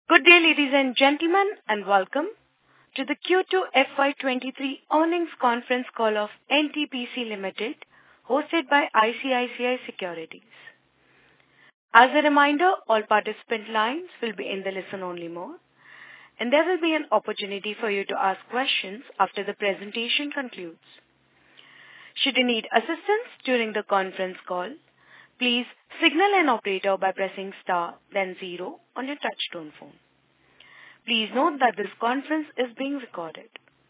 Good day, ladies and gentlemen, and welcome to the Q2 FY23 earnings conference call of NTPC Limited, hosted by ICICI Securities. As a reminder, all participant lines will be in the listen-only mode, and there will be an opportunity for you to ask questions after the presentation concludes. Should you need assistance during the conference call, please signal an operator by pressing star then 0 on your touchtone phone. Please note that this conference is being recorded.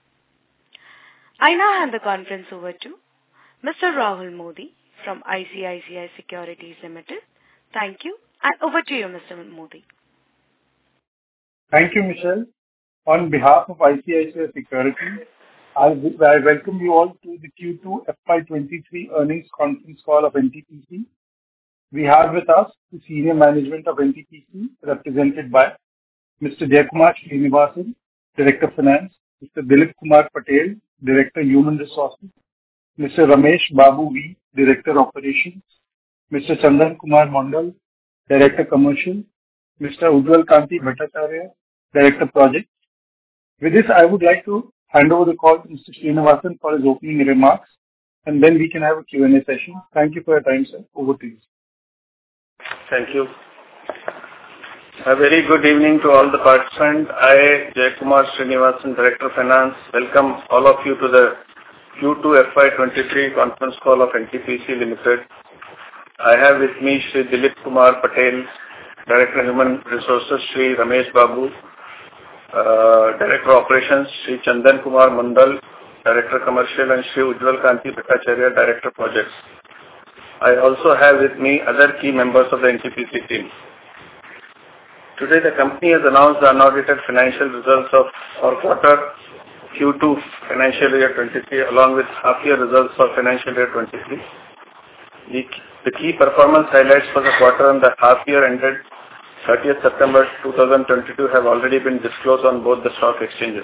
I now hand the conference over to Mr. Rahul Modi from ICICI Securities Limited. Thank you, and over to you, Mr. Modi. Thank you, Michelle. On behalf of ICICI Securities, I welcome you all to the Q2 FY23 earnings conference call of NTPC. We have with us the senior management of NTPC, represented by Mr. Jaikumar Srinivasan, Director of Finance, Mr. Dilip Kumar Patel, Director Human Resources, Mr. Ramesh Babu V, Director Operations, Mr. Chandan Kumar Mondal, Director Commercial, Mr. Ujjwal Kanti Bhattacharya, Director Projects. With this, I would like to hand over the call to Mr. Srinivasan for his opening remarks, and then we can have a Q&A session. Thank you for your time, sir. Over to you. Thank you. A very good evening to all the participants. I, Jaikumar Srinivasan, Director of Finance, welcome all of you to the Q2 FY23 conference call of NTPC Limited. I have with me Shri Dilip Kumar Patel, Director Human Resources, Shri Ramesh Babu, Director Operations, Shri Chandan Kumar Mondal, Director Commercial, and Shri Ujjwal Kanti Bhattacharya, Director Projects. I also have with me other key members of the NTPC team. Today, the company has announced the unaudited financial results of our quarter Q2 financial year 23, along with half-year results for financial year 23. The key performance highlights for the quarter and the half-year ended 30th September 2022 have already been disclosed on both the stock exchanges.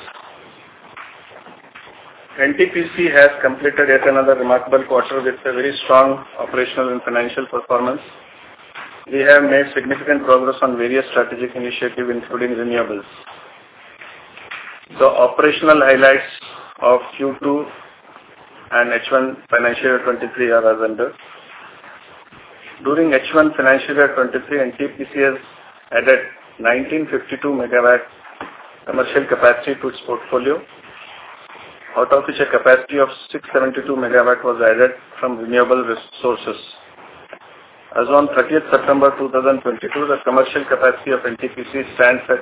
NTPC has completed yet another remarkable quarter with a very strong operational and financial performance. We have made significant progress on various strategic initiatives, including renewables. The operational highlights of Q2 and H1 financial year 23 are as under. During H1 financial year 23, NTPC has added 1952 megawatt commercial capacity to its portfolio, out of which a capacity of 672 megawatt was added from renewable sources. As on 30th September 2022, the commercial capacity of NTPC stands at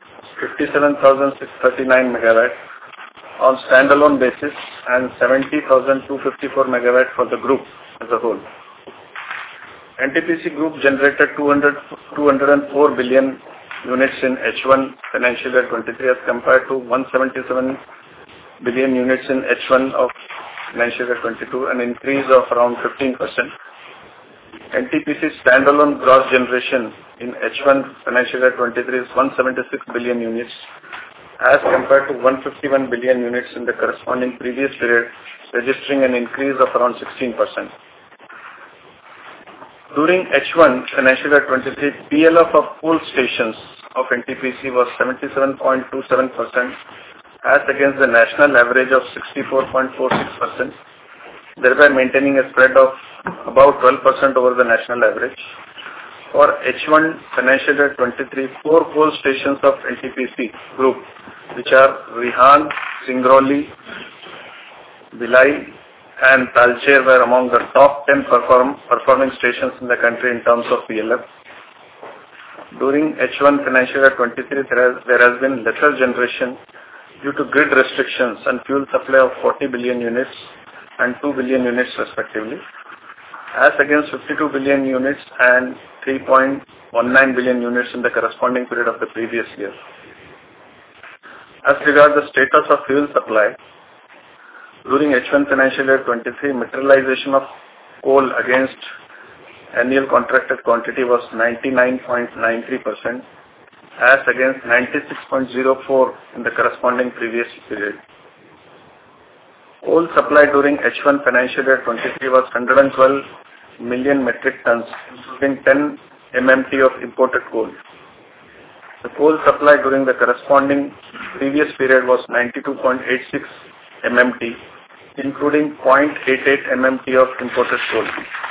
57,639 megawatt on standalone basis and 70,254 megawatt for the group as a whole. NTPC Group generated 204 billion units in H1 financial year 23 as compared to 177 billion units in H1 of financial year 22, an increase of around 15%. NTPC's standalone gross generation in H1 financial year 23 is 176 billion units as compared to 151 billion units in the corresponding previous period, registering an increase of around 16%. During H1 financial year 23, PLF of coal stations of NTPC was 77.27% as against the national average of 64.46%, thereby maintaining a spread of about 12% over the national average. For H1 financial year 23, 4 coal stations of NTPC Group, which are Rihan, Singrauli, Bhilai, and Talcher, were among the top 10 performing stations in the country in terms of PLF. During H1 financial year 23, there has been lesser generation due to grid restrictions and fuel supply of 40 billion units and 2 billion units respectively, as against 52 billion units and 3.19 billion units in the corresponding period of the previous year. As regards the status of fuel supply, during H1 financial year 23, materialization of coal against annual contracted quantity was 99.93% as against 96.04% in the corresponding previous period. Coal supply during H1 financial year 23 was 112 million metric tons, including 10 MMT of imported coal. The Coal supply during the corresponding previous period was 92.86 MMT, including 0.88 MMT of imported coal.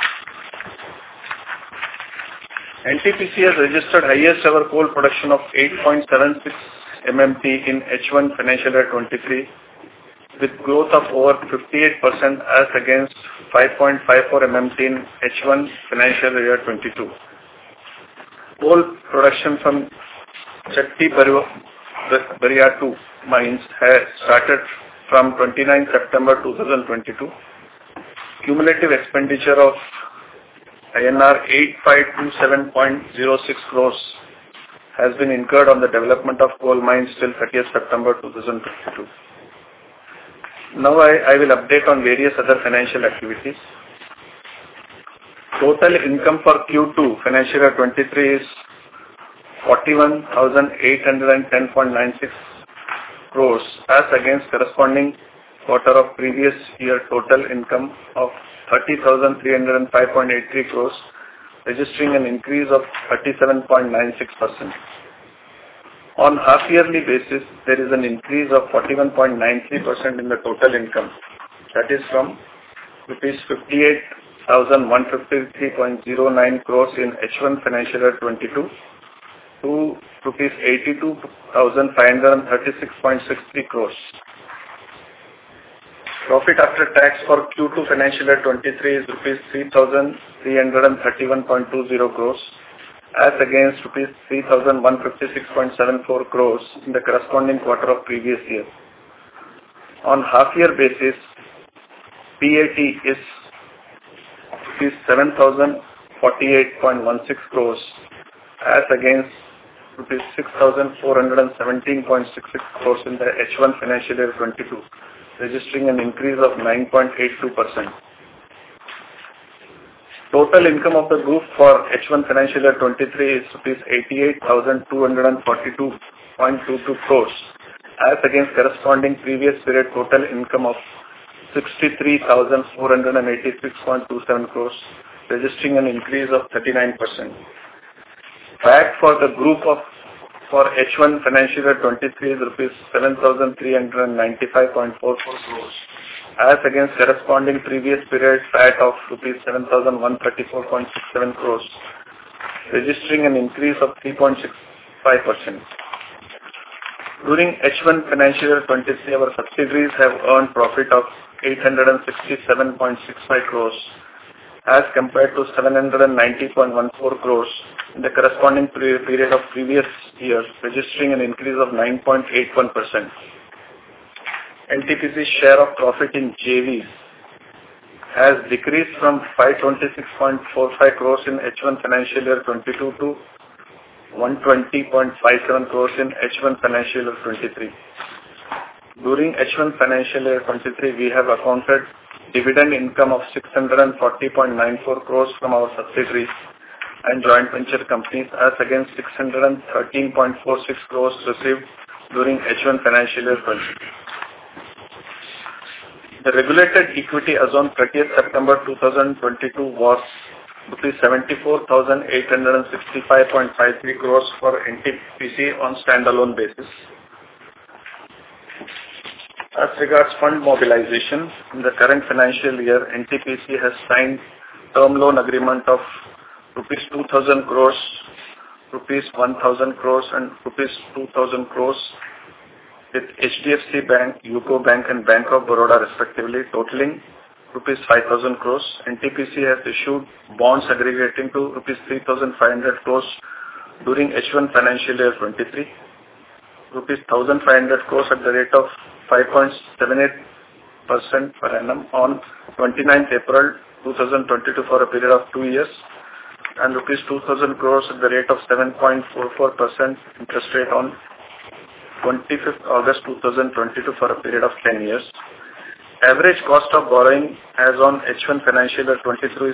NTPC has registered highest ever coal production of 8.76 MMT in H1 financial year 23, with growth of over 58% as against 5.54 MMT in H1 financial year 22. Coal production from Chatti Bariatu mines has started from 29 September 2022. Cumulative expenditure of INR 8527.06 crores has been incurred on the development of coal mines till 30th September 2022. Now I will update on various other financial activities. Total income for Q2 financial year 23 is 41,810.96 crores as against corresponding quarter of previous year total income of 30,305.83 crores, registering an increase of 37.96%. On half-yearly basis, there is an increase of 41.93% in the total income, that is from rupees 58,153.09 crores in H1 financial year 22 to rupees 82,536.63 crores. Profit after tax for Q2 financial year 23 is rupees 3,331.20 crores as against rupees 3,156.74 crores in the corresponding quarter of previous year. On half-year basis, PAT is rupees 7,048.16 crores as against rupees 6,417.66 crores in the H1 financial year 22, registering an increase of 9.82%. Total income of the group for H1 financial year 23 is rupees 88,242.22 crores as against corresponding previous period total income of 63,486.27 crores, registering an increase of 39%. PAT for the group for H1 financial year 23 is rupees 7,395.44 crores as against corresponding previous period PAT of rupees 7,134.67 crores, registering an increase of 3.65%. During H1 financial year 23, our subsidiaries have earned profit of 867.65 crores as compared to 790.14 crores in the corresponding period of previous year, registering an increase of 9.81%. NTPC's share of profit in JVs has decreased from 526.45 crores in H1 financial year 22 to 120.57 crores in H1 financial year 23. During H1 financial year 23, we have accounted dividend income of 640.94 crores from our subsidiaries and joint venture companies as against 613.46 crores received during H1 financial year 20. The regulated equity as on 30th September 2022 was rupees 74,865.53 crores for NTPC on standalone basis. As regards fund mobilization, in the current financial year, NTPC has signed term loan agreement of rupees 2,000 crores, rupees 1,000 crores and rupees 2,000 crores with HDFC Bank, UCO Bank and Bank of Baroda respectively, totaling rupees 5,000 crores. NTPC has issued bonds aggregating to rupees 3,500 crores during H1 financial year 23, rupees 1,500 crores at the rate of 5.78% per annum on 29th April 2022 for a period of 2 years, and rupees 2,000 crores at the rate of 7.44% interest rate on 25th August 2022 for a period of 10 years. Average cost of borrowing as on H1 financial year 23 is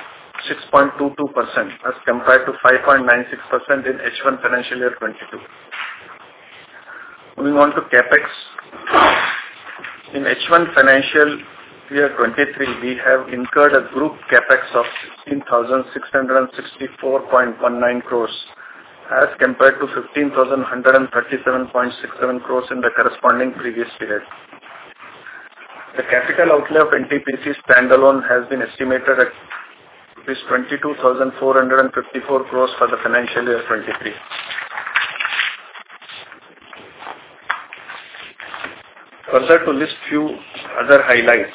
6.22% as compared to 5.96% in H1 financial year 22. Moving on to CapEx. In H1 financial year 23, we have incurred a group CapEx of 16,664.19 crores as compared to 15,137.67 crores in the corresponding previous period. The capital outlay of NTPC standalone has been estimated at rupees 22,454 crores for the financial year 23. Further, to list few other highlights.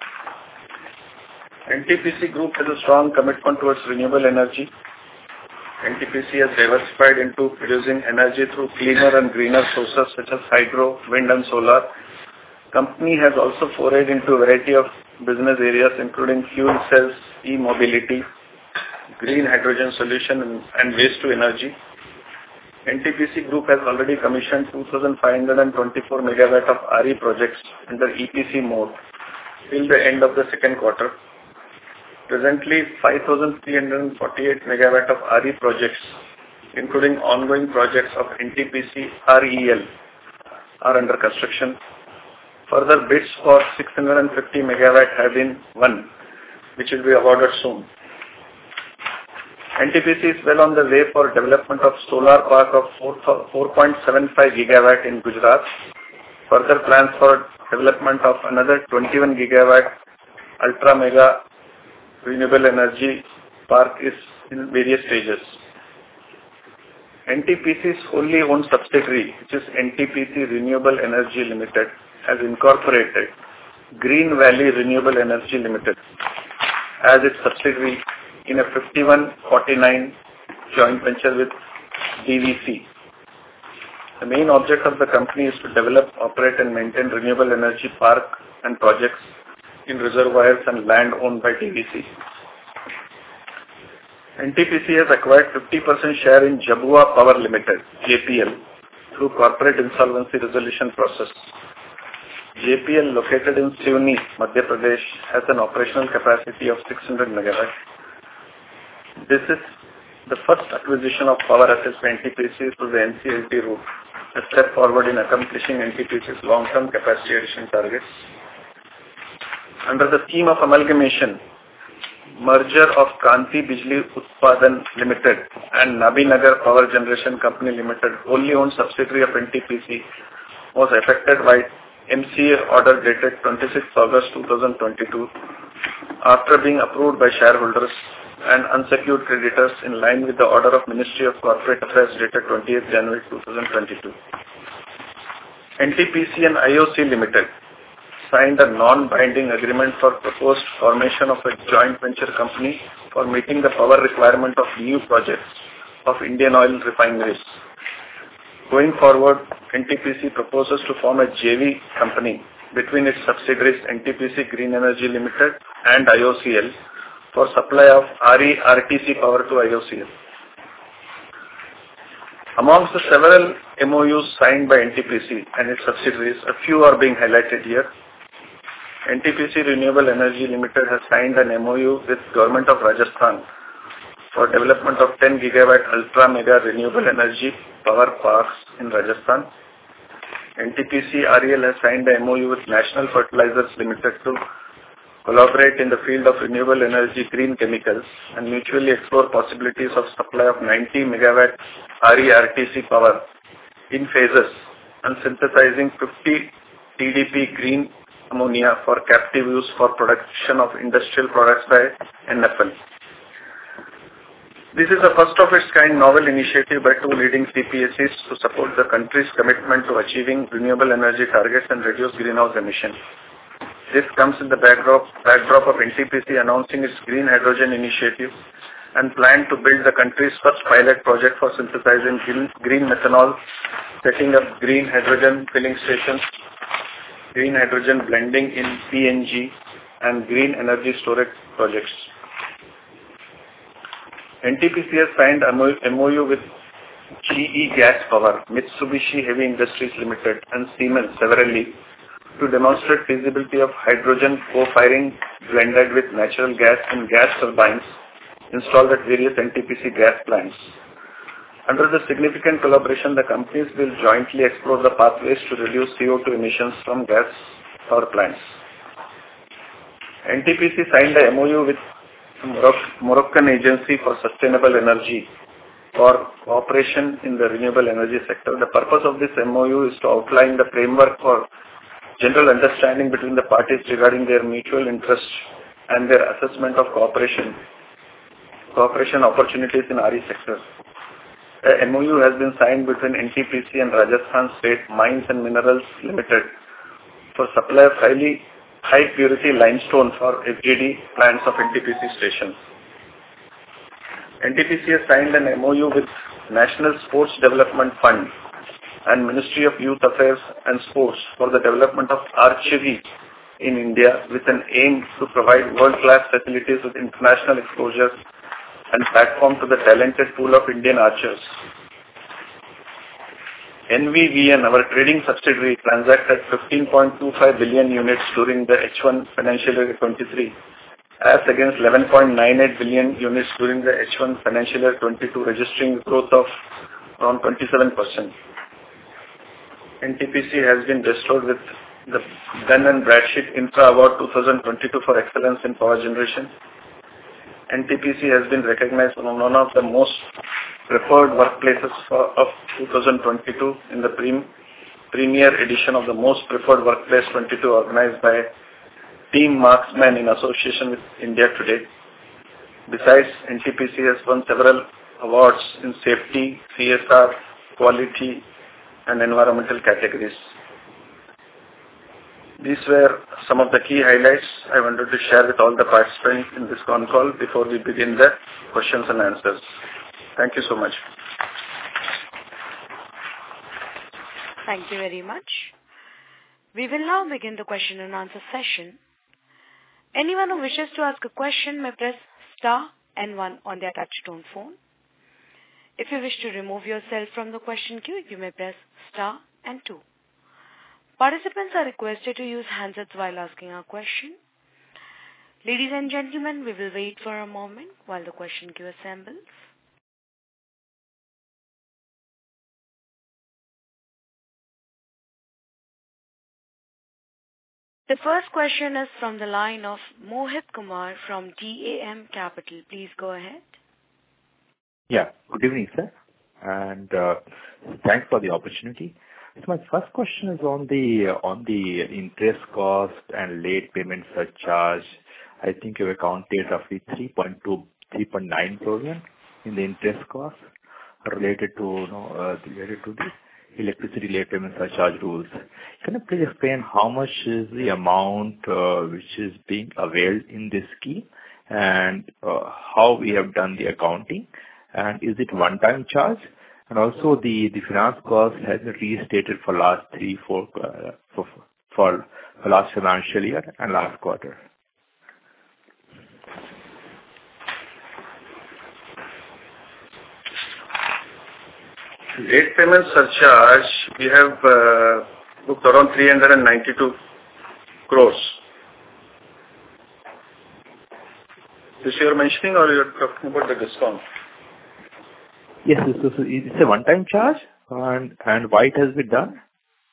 NTPC Group has a strong commitment towards renewable energy. NTPC has diversified into producing energy through cleaner and greener sources such as hydro, wind and solar. Company has also forayed into a variety of business areas including fuel cells, e-mobility, green hydrogen solution and waste to energy. NTPC Group has already commissioned 2,524 megawatt of RE projects under EPC mode till the end of the second quarter. Presently, 5,348 megawatt of RE projects, including ongoing projects of NTPC REL, are under construction. Further bids for 650 megawatt have been won, which will be awarded soon. NTPC is well on the way for development of solar park of 4.75 gigawatt in Gujarat. Further plans for development of another 21 gigawatt ultra mega renewable energy park is in various stages. NTPC's wholly owned subsidiary, which is NTPC Renewable Energy Limited, has incorporated Green Valley Renewable Energy Limited as its subsidiary in a 51-49 joint venture with DVC. The main object of the company is to develop, operate and maintain renewable energy park and projects in reservoirs and land owned by DVC. NTPC has acquired 50% share in Jhabua Power Limited, JPL, through corporate insolvency resolution process. JPL, located in Siuni, Madhya Pradesh, has an operational capacity of 600 megawatt. This is the first acquisition of power assets by NTPC through the NCLT route, a step forward in accomplishing NTPC's long-term capacity addition targets. Under the theme of amalgamation, merger of Kranti Bijli Utpadan Limited and Nabinagar Power Generation Company Limited, wholly owned subsidiary of NTPC, was effected by MCA order dated 26 August 2022 after being approved by shareholders and unsecured creditors in line with the order of Ministry of Corporate Affairs dated 28 January 2022. NTPC and IOC Limited signed a non-binding agreement for proposed formation of a joint venture company for meeting the power requirement of new projects of Indian oil refineries. Going forward, NTPC proposes to form a JV company between its subsidiaries NTPC Green Energy Limited and IOCL for supply of RE-RTC power to IOCL. Amongst the several MOUs signed by NTPC and its subsidiaries, a few are being highlighted here. NTPC Renewable Energy Limited has signed an MOU with Government of Rajasthan for development of 10 gigawatt ultra mega renewable energy power parks in Rajasthan. NTPC REL has signed a MOU with National Fertilizers Limited to collaborate in the field of renewable energy green chemicals and mutually explore possibilities of supply of 90 megawatt RE-RTC power in phases and synthesizing 50 TDP green ammonia for captive use for production of industrial products by NFL. This is a first of its kind novel initiative by two leading CPSEs to support the country's commitment to achieving renewable energy targets and reduce greenhouse emissions. This comes in the backdrop of NTPC announcing its green hydrogen initiative and plan to build the country's first pilot project for synthesizing green methanol, setting up green hydrogen filling stations, green hydrogen blending in PNG, and green energy storage projects. NTPC has signed a MOU with GE Gas Power, Mitsubishi Heavy Industries Limited, and Siemens severally to demonstrate feasibility of hydrogen co-firing blended with natural gas and gas turbines installed at various NTPC gas plants. Under the significant collaboration, the companies will jointly explore the pathways to reduce CO2 emissions from gas power plants. NTPC signed a MOU with Moroccan Agency for Sustainable Energy, for cooperation in the renewable energy sector. The purpose of this MOU is to outline the framework for general understanding between the parties regarding their mutual interests and their assessment of cooperation opportunities in RE sector. A MOU has been signed between NTPC and Rajasthan State Mines and Minerals Limited for supply of high purity limestone for FGD plants of NTPC stations. NTPC has signed an MOU with National Sports Development Fund and Ministry of Youth Affairs and Sports for the development of archery in India with an aim to provide world-class facilities with international exposure and platform to the talented pool of Indian archers. NVVN, our trading subsidiary, transacted 15.25 billion units during the H1 financial year 23, as against 11.98 billion units during the H1 financial year 22, registering growth of around 27%. NTPC has been bestowed with the Dun & Bradstreet Infra Award 2022 for excellence in power generation. NTPC has been recognized as one of the most preferred workplaces of 2022 in the premier edition of the Most Preferred Workplace 22 organized by Team Marksman in association with India Today. Besides, NTPC has won several awards in safety, CSR, quality and environmental categories. These were some of the key highlights I wanted to share with all the participants in this con call before we begin the questions and answers. Thank you so much. Thank you very much. We will now begin the question and answer session. Anyone who wishes to ask a question may press star and 1 on their touch-tone phone. If you wish to remove yourself from the question queue, you may press star and 2. Participants are requested to use handsets while asking a question. Ladies and gentlemen, we will wait for a moment while the question queue assembles. The first question is from the line of Mohit Kumar from DAM Capital. Please go ahead. Yeah, good evening, sir, and thanks for the opportunity. So my first question is on the interest cost and late payment surcharge. I think you accounted roughly 3.9 billion in the interest cost related to the electricity late payment surcharge rules. Can you please explain how much is the amount which is being availed in this scheme and how we have done the accounting, and is it one-time charge? And also the finance cost has been restated for last for last financial year and last quarter. Late payment surcharge, we have booked around 392 crores. This you are mentioning or you are talking about the discount? Yes, so it's a one-time charge, and why it has been done?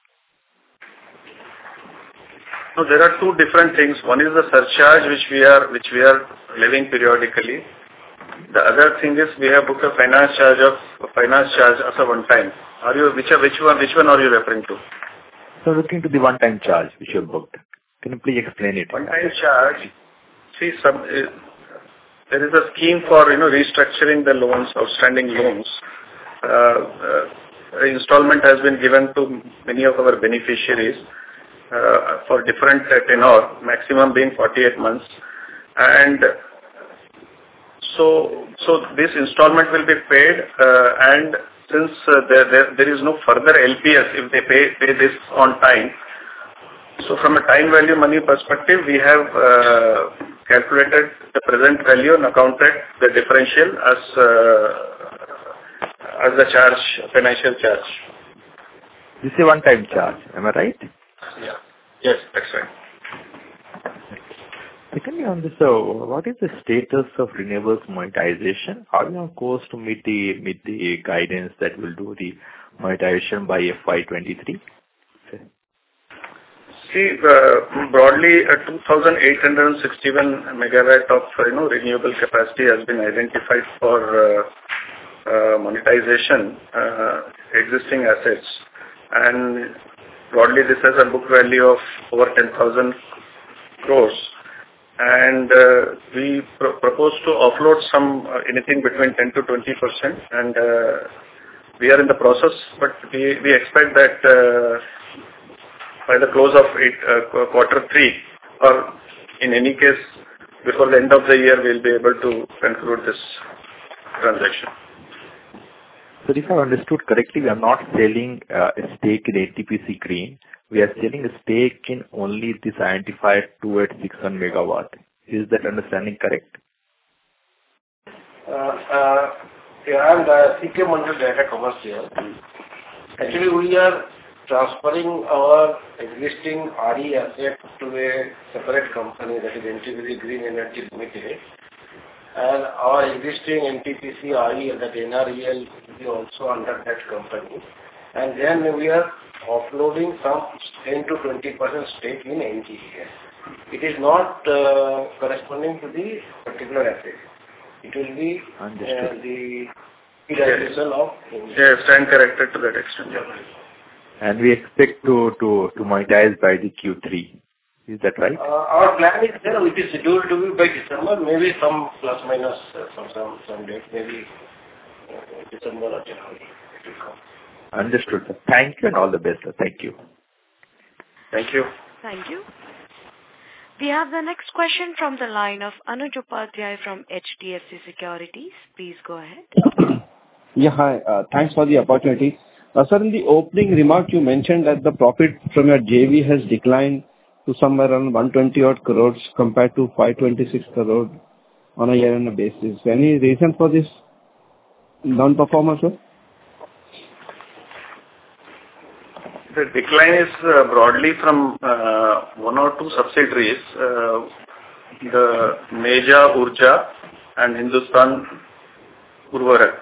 No, there are two different things. One is the surcharge which we are levying periodically. The other thing is we have booked a finance charge as a one-time. Which one are you referring to? So looking to the one-time charge which you have booked. Can you please explain it? One-time charge. See, there is a scheme for restructuring the loans, outstanding loans. Installment has been given to many of our beneficiaries for different tenure, maximum being 48 months, and so this installment will be paid, and since there is no further LPS if they pay this on time. So from a time value money perspective, we have calculated the present value and accounted the differential as the charge, financial charge. This is a one-time charge, am I right? Yeah. Yes, that's right. Secondly, on this, what is the status of renewables monetization? Are we on course to meet the guidance that will do the monetization by FY23? See, broadly, 2,861 megawatt of renewable capacity has been identified for monetization existing assets, and broadly this has a book value of over 10,000 crores, and we propose to offload some anything between 10 to 20%, and we are in the process, but we expect that by the close of quarter 3, or in any case before the end of the year, we'll be able to conclude this transaction. So if I understood correctly, we are not selling a stake in NTPC Green. We are selling a stake in only this identified 286 megawatt. Is that understanding correct? I'm the CK Mandal Data Commercial. Actually, we are transferring our existing RE asset to a separate company, that is NTPC Green Energy Limited. And our existing NTPC RE, that NREL, will be also under that company. And then we are offloading some 10 to 20% stake in NGEL. It is not corresponding to the particular asset. It will be the realization of NGEL. Yes, stand corrected to that extent. And we expect to monetize by the Q3. Is that right? Our plan is there. It is scheduled to be by December, maybe some plus minus some date, maybe December or January it will come. Understood, sir. Thank you and all the best, sir. Thank you. Thank you. Thank you. We have the next question from the line of Anuj Upadhyay from HDFC Securities. Please go ahead. Yeah, hi. Thanks for the opportunity. Sir, in the opening remark, you mentioned that the profit from your JV has declined to somewhere around 120 odd crores compared to 526 crores on a year-on-year basis. Any reason for this non-performance, sir? The decline is broadly from one or two subsidiaries, the Meja Urja and Hindustan Urvarak.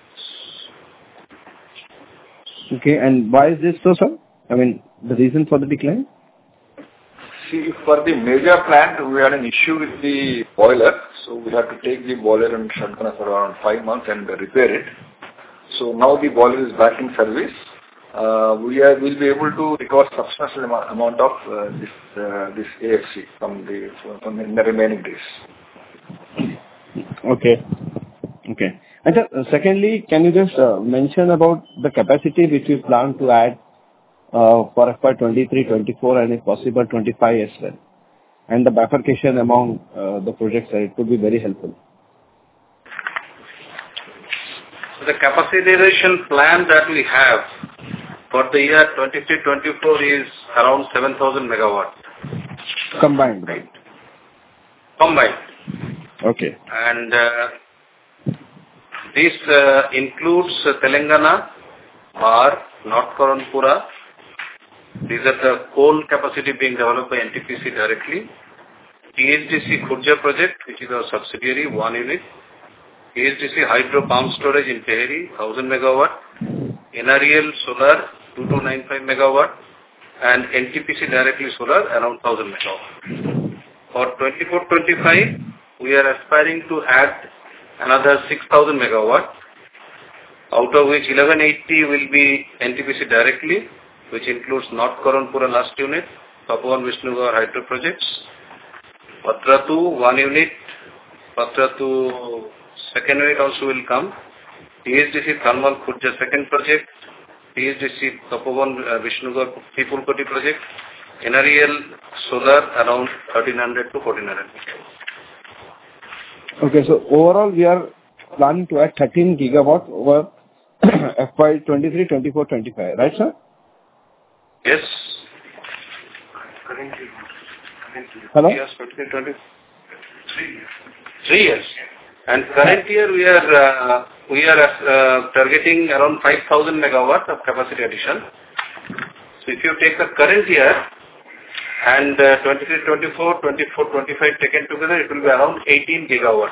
Okay, and why is this so, sir? I mean, the reason for the decline? See, for the Meja plant, we had an issue with the boiler, so we had to take the boiler and shut down for around 5 months and repair it. So now the boiler is back in service. We'll be able to recover substantial amount of this AFC from the remaining days. Okay. And secondly, can you just mention about the capacity which you plan to add for FY 23-24 and if possible 25 as well, and the bifurcation among the projects? It would be very helpful. So the capacitization plan that we have for the year 23-24 is around 7,000 megawatt. Combined, right? Combined. Okay. And this includes Telangana, Mar, North Karanpura. These are the coal capacity being developed by NTPC directly. THDC Khurja project, which is our subsidiary, 1 unit. THDC Hydro Pump Storage in Tehri, 1,000 megawatt. NREL Solar, 2295 megawatt. And NTPC directly solar, around 1,000 megawatt. For 24-25, we are aspiring to add another 6,000 megawatt, out of which 1180 will be NTPC directly, which includes North Karanpura last unit, Tapovan Vishnugar hydro projects, Patratu 1 unit, Patratu second unit also will come, THDC Thermal Khurja second project, THDC Tapovan Vishnugar Pipulkoti project, NREL solar around 1300 to 1400. Okay, so overall we are planning to add 13 gigawatt over FY 23, 24, 25, right, sir? Yes. Hello? Yes, 23. 3 years. And current year we are targeting around 5,000 megawatt of capacity addition. So if you take the current year and 23, 24, 24, 25 taken together, it will be around 18 gigawatt.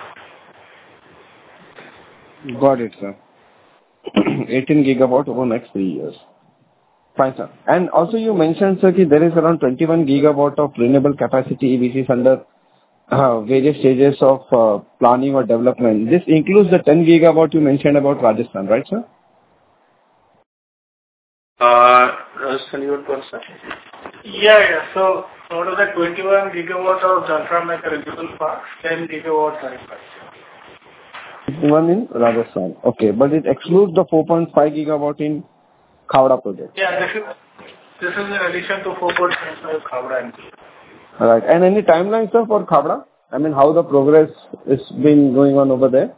Got it, sir. 18 gigawatt over next 3 years. Fine, sir. And also you mentioned, sir, that there is around 21 gigawatt of renewable capacity which is under various stages of planning or development. This includes the 10 gigawatt you mentioned about Rajasthan, right, sir? Rajasthan, you want to answer? Yeah. So out of the 21 gigawatts of Ultra Mega renewable parks, 10 gigawatts are in Rajasthan. One in Rajasthan. Okay, but it excludes the 4.5 gigawatt in Khavda project. Yeah, this is in addition to 4.5 Khavda. Right. And any timelines, sir, for Khavda? I mean, how the progress is been going on over there?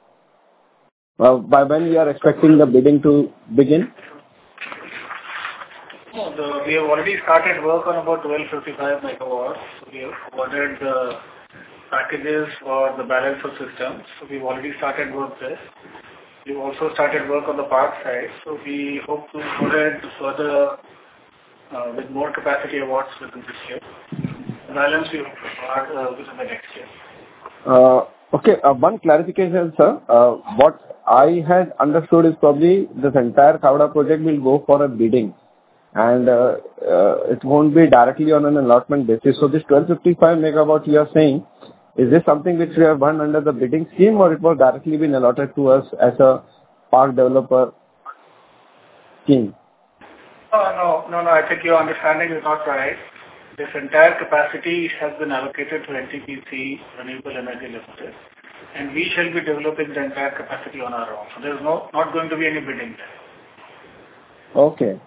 By when we are expecting the bidding to begin? We have already started work on about 1255 megawatts. We have ordered the packages for the balance of systems. So we've already started work there. We've also started work on the park side. So we hope to order further with more capacity awards within this year. The balance we hope to start within the next year. Okay, one clarification, sir. What I had understood is probably this entire Khavda project will go for a bidding. And it won't be directly on an allotment basis. So this 1255 megawatt you are saying, is this something which we have won under the bidding scheme, or it was directly been allotted to us as a park developer scheme? No. I think your understanding is not right. This entire capacity has been allocated to NTPC Renewable Energy Limited, and we shall be developing the entire capacity on our own. So there is not going to be any bidding there. Okay.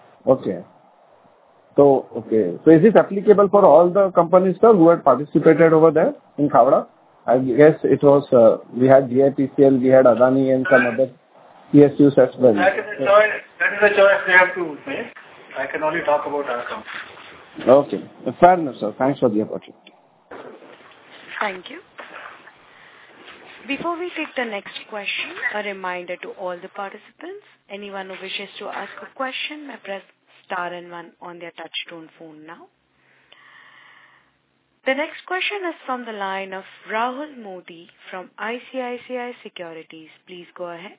So is this applicable for all the companies, sir, who had participated over there in Khavda? I guess it was, we had GIPCL, we had Adani and some other PSUs as well. That is a choice they have to make. I can only talk about our company. Okay. Fair enough, sir. Thanks for the opportunity. Thank you. Before we take the next question, a reminder to all the participants, anyone who wishes to ask a question may press star and 1 on their touchtone phone now. The next question is from the line of Rahul Modi from ICICI Securities. Please go ahead.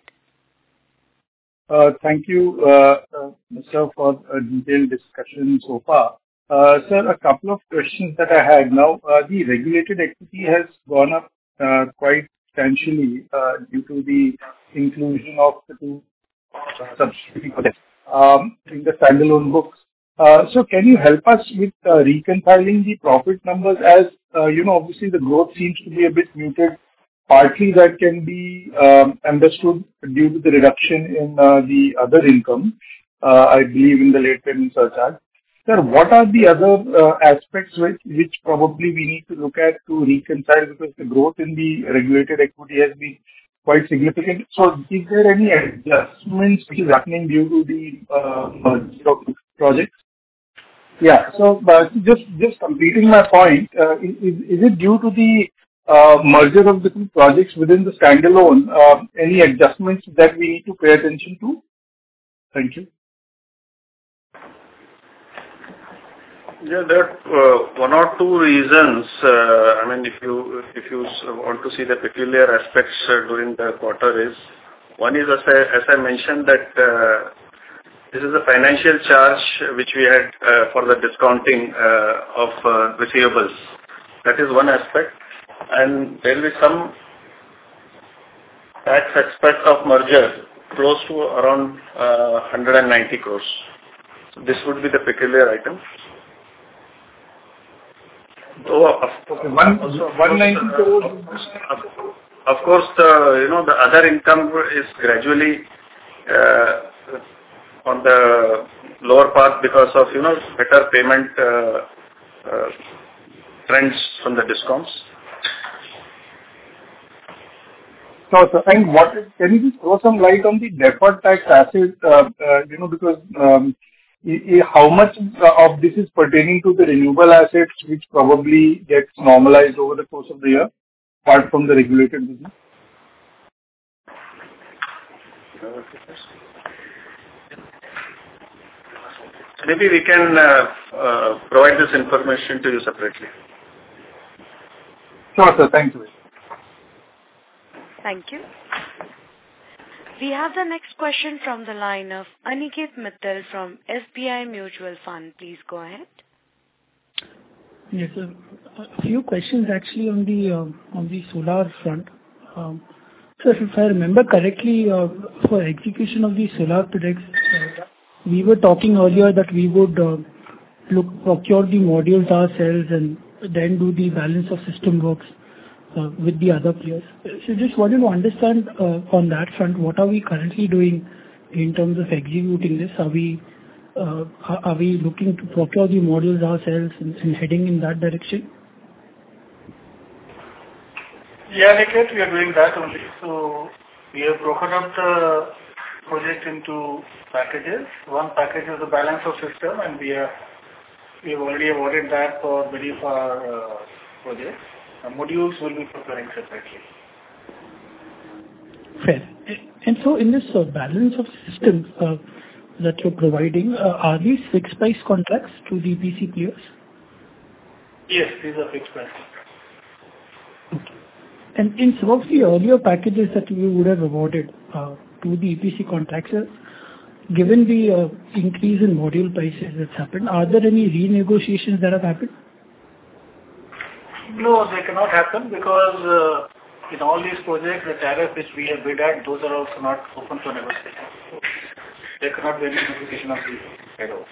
Thank you, sir, for a detailed discussion so far. Sir, a couple of questions that I had. Now, the regulated equity has gone up quite substantially due to the inclusion of the two subsidiary projects in the standalone books. So can you help us with reconciling the profit numbers as, obviously the growth seems to be a bit muted. Partly that can be understood due to the reduction in the other income, I believe in the late payment surcharge. Sir, what are the other aspects which probably we need to look at to reconcile, because the growth in the regulated equity has been quite significant. So is there any adjustments which is happening due to the merger of projects? Yeah. So just completing my point, is it due to the merger of the two projects within the standalone, any adjustments that we need to pay attention to? Thank you. Yeah, there are one or two reasons. If you want to see the peculiar aspects during the quarter, is one is, as I mentioned, that this is a financial charge which we had for the discounting of receivables. That is one aspect, and there will be some tax aspect of merger close to around 190 crores. So this would be the peculiar item. Okay, 190 crores. Of course, the other income is gradually on the lower path because of better payment trends from the discoms. So, and can you just throw some light on the deferred tax asset? Because how much of this is pertaining to the renewable assets, which probably gets normalized over the course of the year, apart from the regulated business? Maybe we can provide this information to you separately. Sure, sir. Thank you. Thank you. We have the next question from the line of Aniket Mittal from SBI Mutual Fund. Please go ahead. Yes, sir. A few questions actually on the solar front. So if I remember correctly, for execution of the solar projects, we were talking earlier that we would procure the modules ourselves and then do the balance of system works with the other players. So just wanted to understand on that front, what are we currently doing in terms of executing this? Are we looking to procure the modules ourselves and heading in that direction? Yeah, Niket, we are doing that only. So we have broken up the project into packages. One package is the balance of system, and we have already awarded that for many of our projects. Modules will be procuring separately. Fair. And so in this balance of systems that you're providing, are these fixed price contracts to the EPC players? Yes, these are fixed price contracts. Okay. And in some of the earlier packages that you would have awarded to the EPC contractors, given the increase in module prices that's happened, are there any renegotiations that have happened? No, they cannot happen because in all these projects, the tariff which we have bid at, those are also not open for negotiation. So there cannot be any negotiation of these at all.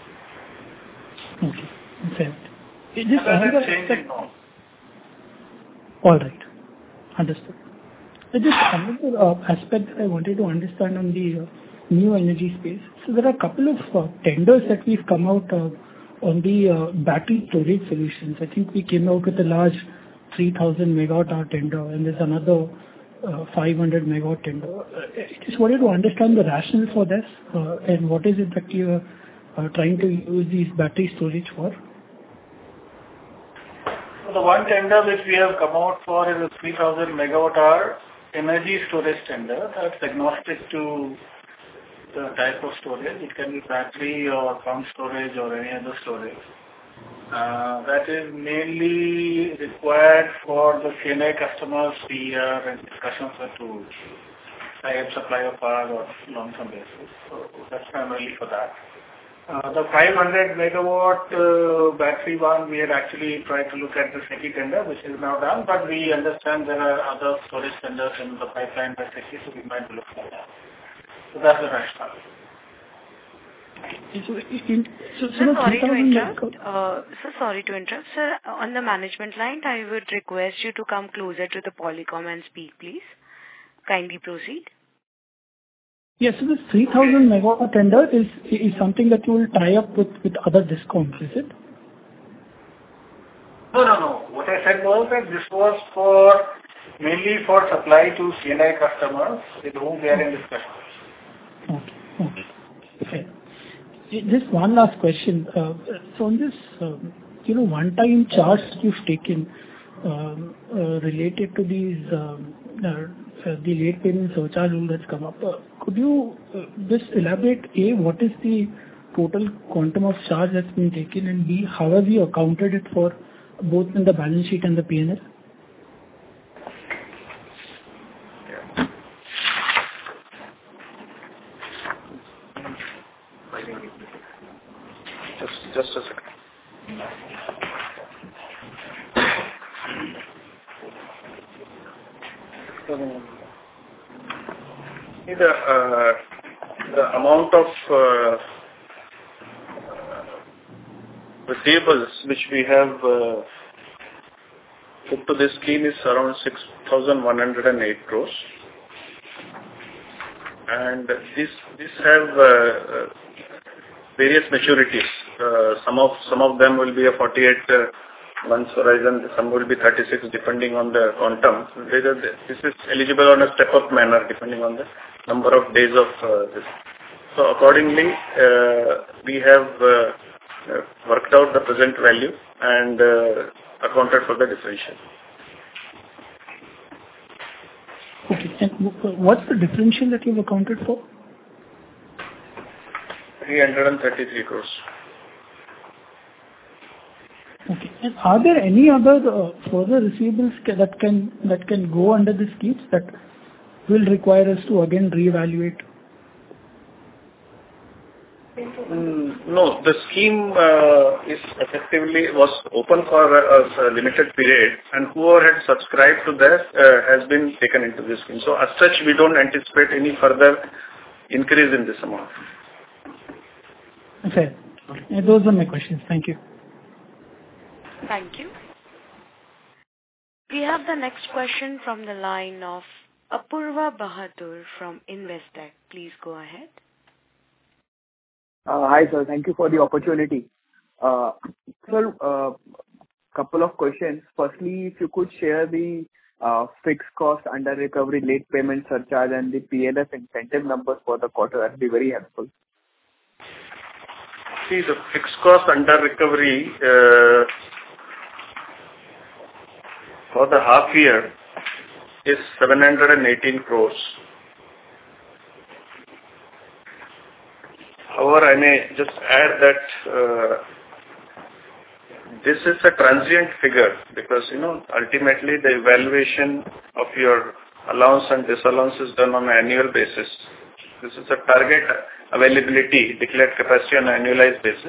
Okay, fair. That is changing now. All right. Understood. Just another aspect that I wanted to understand on the new energy space. So there are a couple of tenders that we've come out on the battery storage solutions. I think we came out with a large 3,000 megawatt hour tender, and there's another 500 megawatt tender. I just wanted to understand the rationale for this, and what is it that you are trying to use these battery storage for? The one tender which we have come out for is a 3,000 megawatt hour energy storage tender. That's agnostic to the type of storage. It can be battery or pump storage or any other storage. That is mainly required for the C&I customers we are in discussions with to tie up supply of power on long-term basis. So that's primarily for that. The 500 megawatt battery one, we had actually tried to look at the SECI tender, which is now done, but we understand there are other storage tenders in the pipeline by SECI, so we might be looking at that. So that's the rationale. Sorry to interrupt, sir. On the management line, I would request you to come closer to the Polycom and speak, please. Kindly proceed. Yes, so this 3,000 megawatt tender is something that you will tie up with other discounts, is it? No. What I said was that this was mainly for supply to C&I customers with whom we are in discussion. Okay. Fair. Just one last question. So on this, one-time charge you've taken related to these the late payment surcharge rule that's come up. Could you just elaborate, A, what is the total quantum of charge that's been taken, and B, how have you accounted it for both in the balance sheet and the P&L? Just a second. The amount of receivables which we have put to this scheme is around 6,108 crores, and this have various maturities. Some of them will be a 48 months horizon, some will be 36, depending on the quantum. This is eligible on a step-up manner, depending on the number of days of this. So accordingly, we have worked out the present value and accounted for the differential. Okay, and what's the differential that you've accounted for? 333 crores. Okay. And are there any other further receivables that can go under the schemes that will require us to again reevaluate? No, the scheme is effectively was open for a limited period, and whoever had subscribed to that has been taken into this scheme. So as such, we don't anticipate any further increase in this amount. Okay. Those are my questions. Thank you. Thank you. We have the next question from the line of Apurva Bahadur from Investec. Please go ahead. Hi, sir. Thank you for the opportunity. Sir, couple of questions. Firstly, if you could share the fixed cost under recovery, late payment surcharge, and the PLF incentive numbers for the quarter, that'd be very helpful. See, the fixed cost under recovery for the half year is 718 crores. However, I may just add that this is a transient figure because, ultimately the evaluation of your allowance and disallowance is done on an annual basis. This is a target availability, declared capacity on an annualized basis.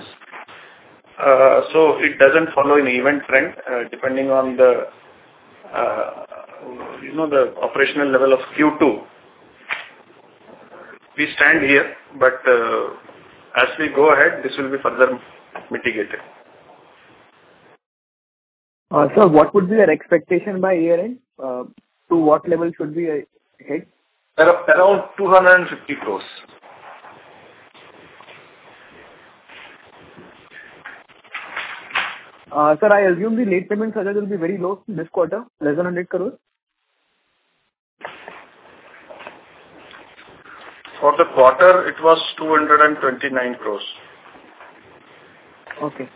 So it doesn't follow an even trend depending on the, the operational level of Q2. We stand here, but as we go ahead, this will be further mitigated. Sir, what would be your expectation by year end? To what level should we hit? Around 250 crores. Sir, I assume the late payment surcharge will be very low this quarter, less than 100 crores? For the quarter, it was 229 crores. Okay.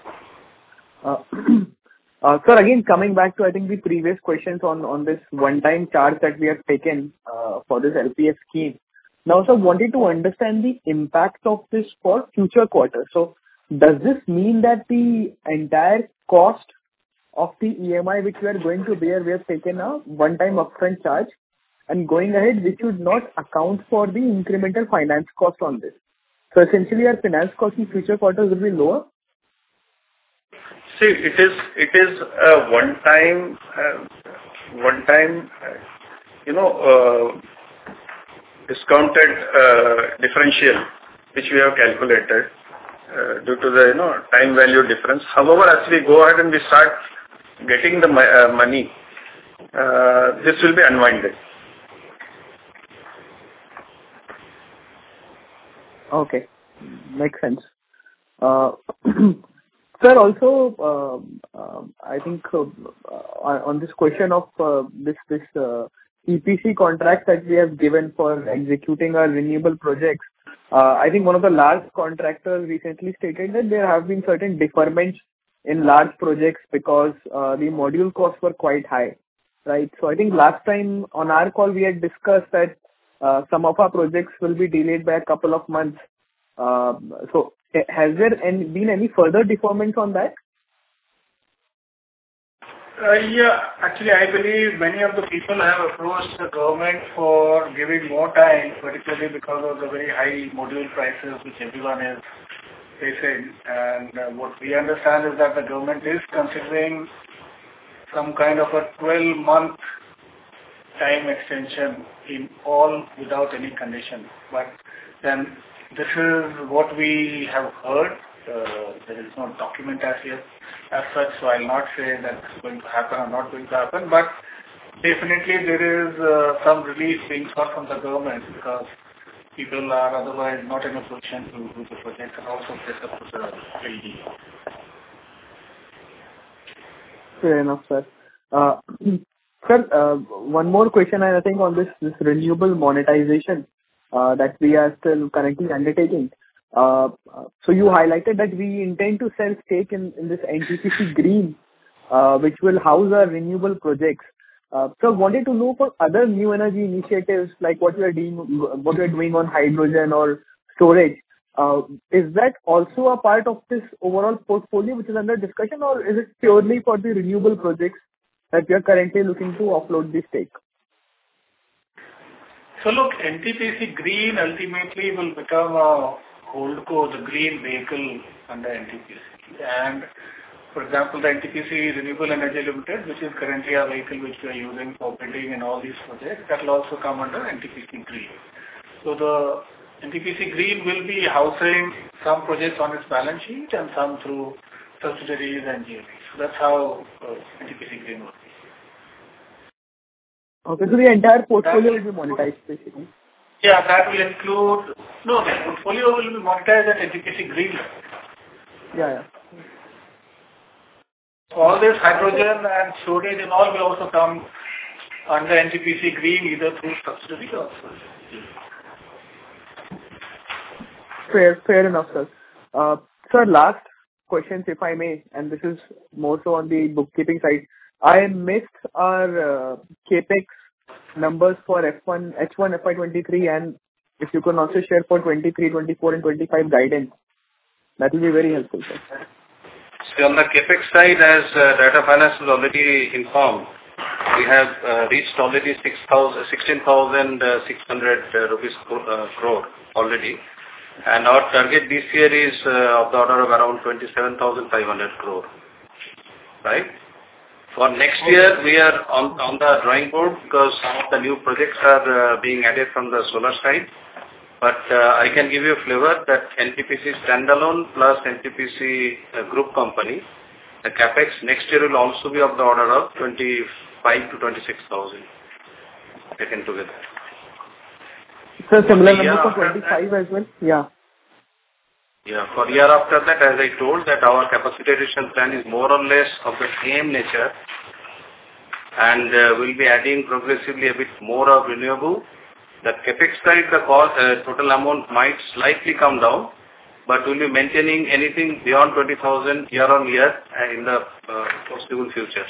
Sir, again, coming back to, I think, the previous questions on this one-time charge that we have taken for this LPS scheme. Now, sir, wanted to understand the impact of this for future quarters. So, does this mean that the entire cost of the EMI which we are going to bear, we have taken a one-time upfront charge, and going ahead, we should not account for the incremental finance cost on this? So, essentially, our finance cost in future quarters will be lower? See, it is a one-time, discounted differential which we have calculated due to the time value difference. However, as we go ahead and we start getting the money, this will be unwinded. Okay, makes sense. Sir, also, I think on this question of this EPC contract that we have given for executing our renewable projects, I think one of the large contractors recently stated that there have been certain deferments in large projects because the module costs were quite high, right? So I think last time on our call we had discussed that some of our projects will be delayed by a couple of months. So has there been any further deferments on that? Yeah, actually I believe many of the people have approached the government for giving more time, particularly because of the very high module prices which everyone is facing. And what we understand is that the government is considering some kind of a 12-month time extension in all without any condition. But then this is what we have heard. There is no document as yet as such, so I'll not say that it's going to happen or not going to happen. But definitely there is some relief being sought from the government because people are otherwise not in a position to do the project and also face up to the LD. Fair enough, sir. Sir, one more question, I think, on this renewable monetization that we are still currently undertaking. So you highlighted that we intend to sell stake in this NTPC Green, which will house our renewable projects. So wanted to know for other new energy initiatives like what we are doing on hydrogen or storage. Is that also a part of this overall portfolio which is under discussion, or is it purely for the renewable projects that we are currently looking to offload the stake? So look, NTPC Green ultimately will become a holdco, the green vehicle under NTPC. And for example, the NTPC Renewable Energy Limited, which is currently a vehicle which we are using for bidding in all these projects, that will also come under NTPC Green. So the NTPC Green will be housing some projects on its balance sheet and some through subsidiaries and JVs. So that's how NTPC Green works. Okay, so the entire portfolio will be monetized basically. Yeah, that will include, no, the portfolio will be monetized at NTPC Green level. Yeah. All this hydrogen and storage and all will also come under NTPC Green either through subsidiary or Fair enough, sir. Sir, last questions, if I may, and this is more so on the bookkeeping side. I missed our capex numbers for H1 FY23, and if you can also share for 23, 24, and 25 guidance, that will be very helpful, sir. So on the capex side, as Data Finance is already informed, we have reached already 16,600 rupees crore already. And our target this year is of the order of around 27,500 crore. Right? For next year, we are on the drawing board because some of the new projects are being added from the solar side. But I can give you a flavor that NTPC standalone plus NTPC group company, the capex next year will also be of the order of 25 to 26,000 taken together. Sir, similar number for 25 as well? Yeah. Yeah, for year after that, as I told, that our capacity addition plan is more or less of the same nature, and we'll be adding progressively a bit more of renewable. The capex side, the cost, total amount might slightly come down, but we'll be maintaining anything beyond 20,000 year on year in the foreseeable future.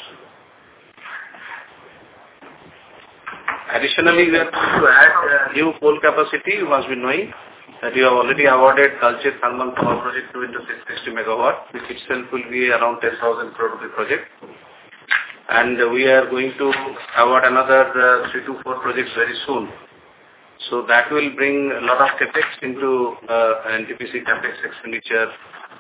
Additionally, we are going to add new coal capacity. You must be knowing that you have already awarded Talcher Thermal Power Project 2 into 660 megawatt, which itself will be around 10,000 crore rupee project. And we are going to award another 3 to 4 projects very soon. So that will bring a lot of capex into NTPC capex expenditure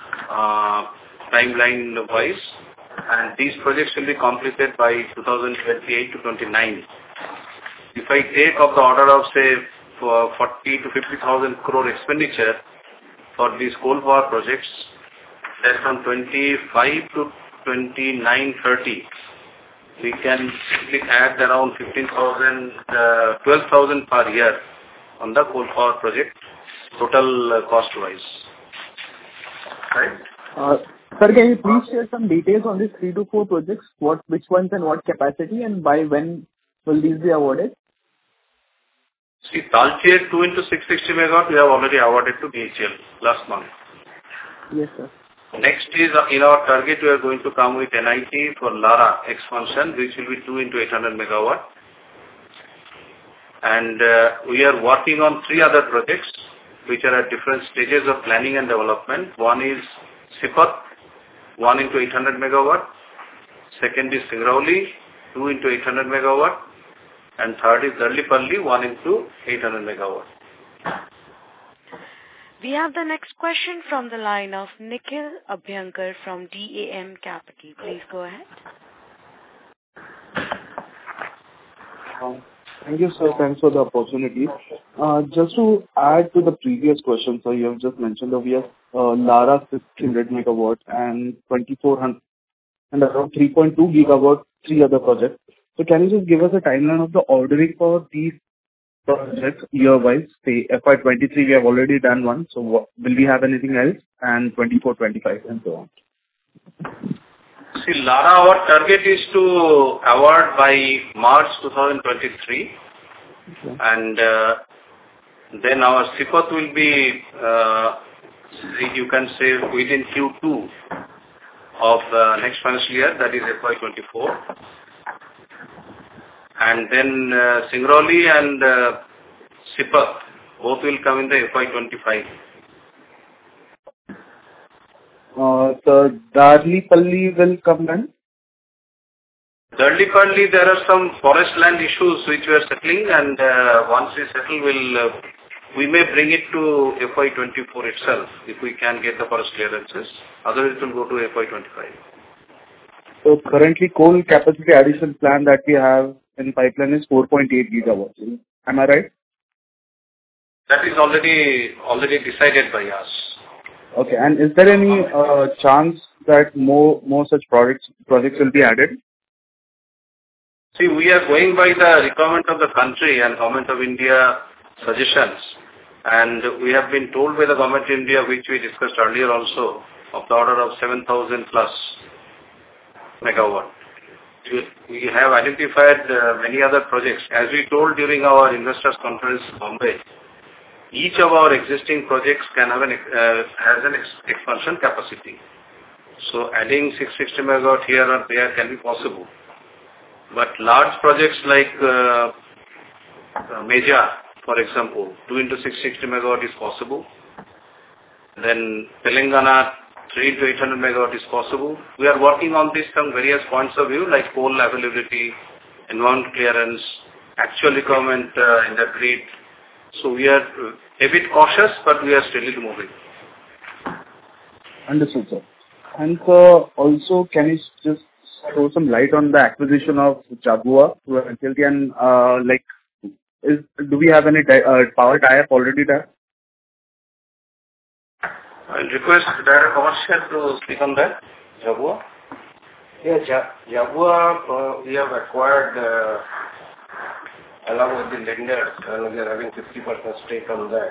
timeline wise, and these projects will be completed by 2028 to 29. If I take of the order of say for 40 to 50,000 crore expenditure for these coal power projects, then from 25 to 29, 30, we can simply add around 15,000, 12,000 per year on the coal power project, total cost wise. Right? Sir, can you please share some details on these 3 to 4 projects? Which ones and what capacity, and by when will these be awarded? See, Talcher 2 into 660 megawatt we have already awarded to BHEL last month. Yes, sir. Next is in our target we are going to come with NIT for Lara expansion, which will be 2 into 800 megawatt. And we are working on 3 other projects which are at different stages of planning and development. One is Sipat, 1 into 800 megawatt. Second is Singrauli, 2 into 800 megawatt. And third is Darlipalli, 1 into 800 megawatt. We have the next question from the line of Nikhil Abhyankar from DAM Capital. Please go ahead. Thank you, sir. Thanks for the opportunity. Just to add to the previous question, so you have just mentioned that we have Lara 600 megawatt and 2400 and around 3.2 gigawatt, 3 other projects. So can you just give us a timeline of the ordering for these projects year-wise? Say FY23 we have already done one, so will we have anything else? And 24, 25 and so on. See, Lara, our target is to award by March 2023. Okay. And then our Sipat will be, you can say, within Q2 of next financial year, that is FY24. And then Singrauli and Sipat, both will come in the FY25. The Darlipalli will come then? Darlipalli, there are some forest land issues which we are settling, and once we settle, we'll we may bring it to FY24 itself if we can get the forest clearances. Otherwise, it will go to FY25. So currently, coal capacity addition plan that we have in pipeline is 4.8 gigawatts. Am I right? That is already decided by us. Okay. And is there any chance that more such projects will be added? See, we are going by the requirement of the country and Government of India suggestions. And we have been told by the Government of India, which we discussed earlier also, of the order of 7,000 plus megawatt. We have identified many other projects. As we told during our investors conference in Bombay, each of our existing projects can have has an expansion capacity. So adding 660 megawatt here or there can be possible. But large projects like Meja, for example, 2 into 660 megawatt is possible. Then Telangana, 3 into 800 megawatt is possible. We are working on this from various points of view, like coal availability, environment clearance, actual requirement in the grid. So we are a bit cautious, but we are steadily moving. Understood, sir. And also, can you just throw some light on the acquisition of Jhabua through NCLT, and do we have any power tie-up already there? I'll request Director Commercial to speak on that. Jhabua? Yeah, Jhabua, we have acquired along with the lenders, and we are having 50% stake on that.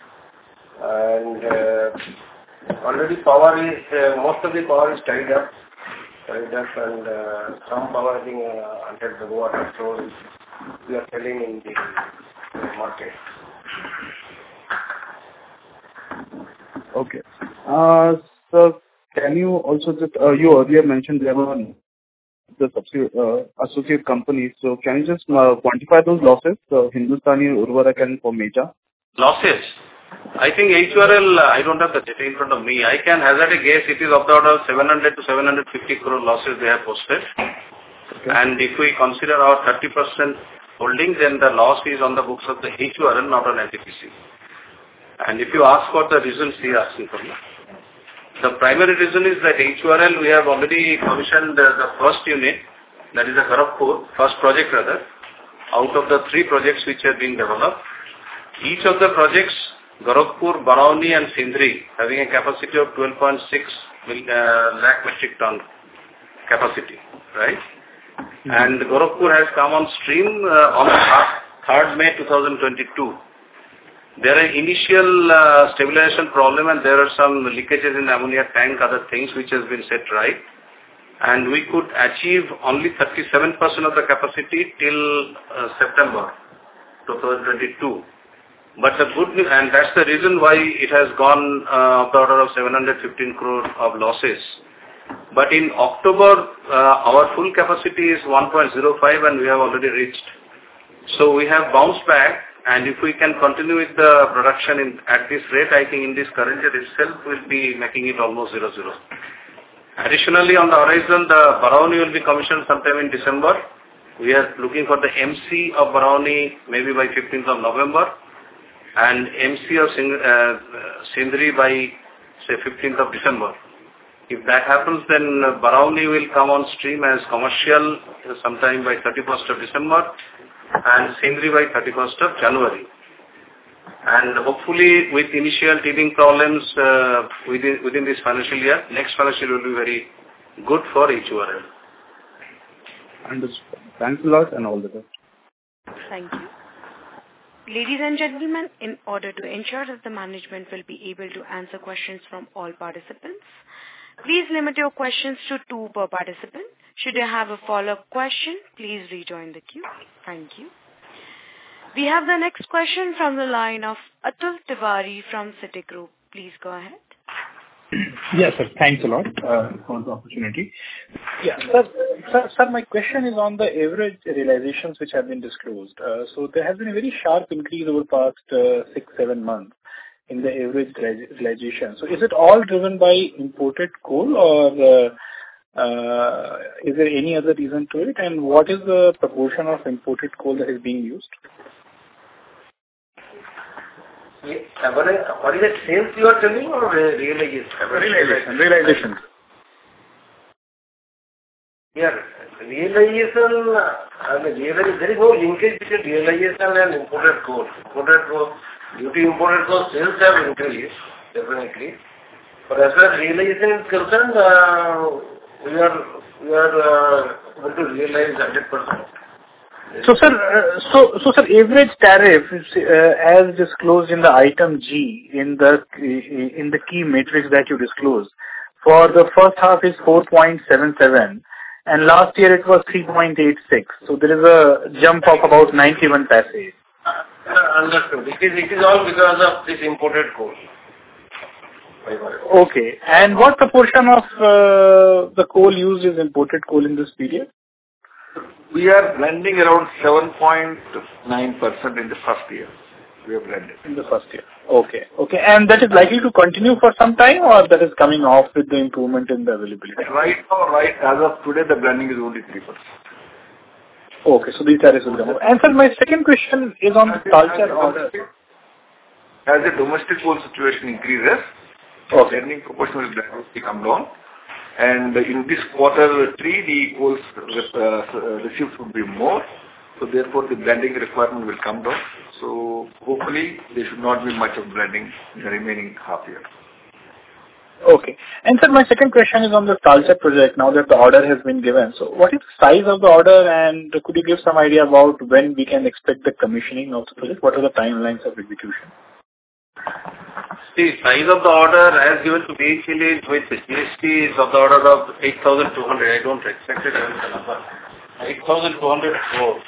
And already most of the power is tied up, and some power being 100 megawatt or so we are selling in the market. Okay. So can you also just, you earlier mentioned there were the associate companies. So can you just quantify those losses, Hindustani Urvarak and for Meja? Losses? I think HURL, I don't have the data in front of me. I can hazard a guess, it is of the order of 700 to 750 crore losses they have posted. Okay. And if we consider our 30% holding, then the loss is on the books of the HURL, not on NTPC. And if you ask for the reasons, he is asking for me. The primary reason is that HURL, we have already commissioned the first unit, that is the Gorakhpur, first project rather, out of the 3 projects which are being developed. Each of the projects, Gorakhpur, Barauni and Sindri, having a capacity of 12.6 lakh metric ton capacity, right? Mm-hmm. And Gorakhpur has come on stream on 3rd May 2022. There are initial stabilization problem and there are some leakages in the ammonia tank, other things which has been set right. And we could achieve only 37% of the capacity till September 2022. But the good news, and that's the reason why it has gone of the order of 715 crore of losses. But in October, our full capacity is 1.05 and we have already reached. So we have bounced back. And if we can continue with the production at this rate, I think in this current year itself will be making it almost 0-0. Additionally, on the horizon, the Barauni will be commissioned sometime in December. We are looking for the MC of Barauni maybe by 15th of November and MC of Sindri by say 15th of December. If that happens, then Barauni will come on stream as commercial sometime by 31st of December. And Sindri by 31st of January. And hopefully with initial teething problems within this financial year, next financial year will be very good for HURL. Understood. Thanks a lot and all the best. Thank you. Ladies and gentlemen, in order to ensure that the management will be able to answer questions from all participants, please limit your questions to 2 per participant. Should you have a follow-up question, please rejoin the queue. Thank you. We have the next question from the line of Atul Tiwari from Citigroup. Please go ahead. Yes, sir. Thanks a lot for the opportunity. Yeah, sir, my question is on the average realizations which have been disclosed. So there has been a very sharp increase over the past 6-7 months in the average realization. So is it all driven by imported coal or is there any other reason to it? And what is the proportion of imported coal that is being used? What is it, sales you are telling or realization? Realization. Yeah, realization, there is no linkage between realization and imported coal. Due to imported coal, sales have increased, definitely. But as far as realization is concerned, we are going to realize 100%. So, sir, average tariff is, as disclosed in the item G in the key matrix that you disclosed, for the first half is 4.77, and last year it was 3.86. So there is a jump of about 91 paise. Understood. It is all because of this imported coal. Okay. And what proportion of the coal used is imported coal in this period? We are blending around 7.9% in the first year. We have blended. In the first year. Okay. And that is likely to continue for some time, or that is coming off with the improvement in the availability? Right now, as of today, the blending is only 3%. Okay, so these tariffs will come up. And sir, my second question is on the Talcher order. As the domestic coal situation increases, blending proportion will gradually come down. And in this quarter 3, the coals received would be more. So therefore, the blending requirement will come down. So hopefully, there should not be much of blending in the remaining half year. Okay. And sir, my second question is on the Talcher project, now that the order has been given. So what is the size of the order, and could you give some idea about when we can expect the commissioning of the project? What are the timelines of execution? The size of the order as given to BHEL is with the GST is of the order of 8,200. I don't exactly remember the number. 8,200 crores.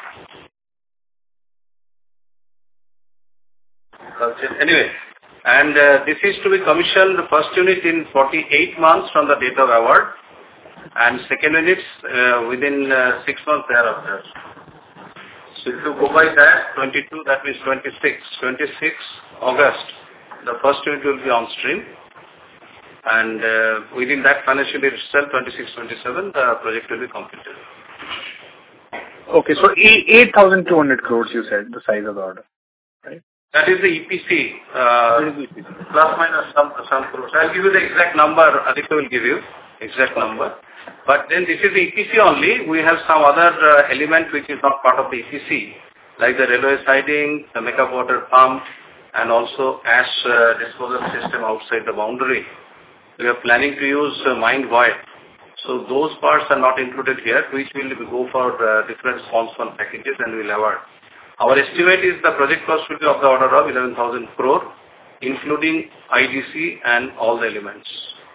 Anyway, and this is to be commissioned, the first unit in 48 months from the date of award, and second unit within 6 months thereafter. So if you go by that, 22, that means 26 August, the first unit will be on stream, and within that financial year itself, 26-27, the project will be completed. Okay, so 8,200 crores you said, the size of the order, right? That is the EPC, plus minus some crores. I'll give you the exact number, Aditya will give you exact number. But then this is the EPC only. We have some other element which is not part of the EPC, like the railway siding, the makeup water pump, and also ash disposal system outside the boundary. We are planning to use mined void. So those parts are not included here, which will go for different sponsor packages and will award. Our estimate is the project cost will be of the order of 11,000 crore, including IDC and all the elements.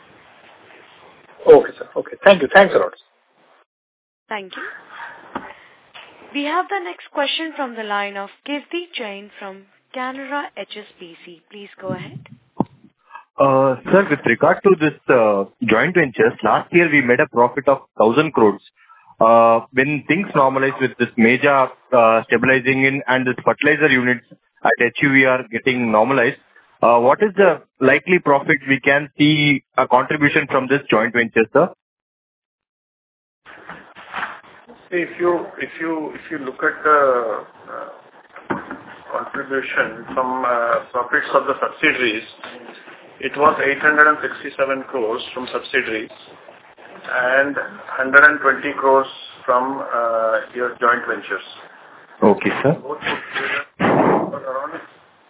Okay, sir. Okay. Thank you. Thanks a lot. Thank you. We have the next question from the line of Kirti Jain from Canara HSBC. Please go ahead. Sir, with regard to this joint ventures, last year we made a profit of 1,000 crores. When things normalize with this major stabilizing in and this fertilizer units at HUV are getting normalized, what is the likely profit we can see a contribution from this joint venture, sir? If you look at the contribution from profits of the subsidiaries, it was 867 crores from subsidiaries and 120 crores from your joint ventures. Okay, sir. Both put together around